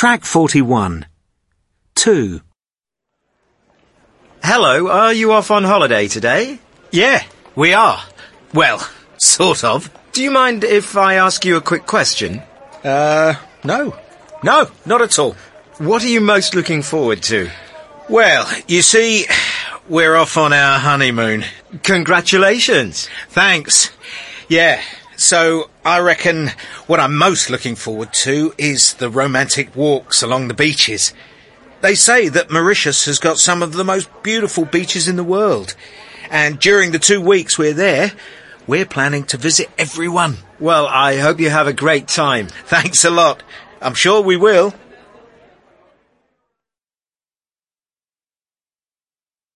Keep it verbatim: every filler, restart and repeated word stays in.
Track forty-one. two. Hello, are you off on holiday today? Yeah, we are. Well, sort of. Do you mind if I ask you a quick question? Uh, no. No, not at all. What are you most looking forward to? Well, you see, we're off on our honeymoon. Congratulations! Thanks. Yeah, so I reckon what I'm most looking forward to is the romantic walks along the beaches. They say that Mauritius has got some of the most beautiful beaches in the world. And during the two weeks we're there, we're planning to visit every one. Well, I hope you have a great time. Thanks a lot. I'm sure we will.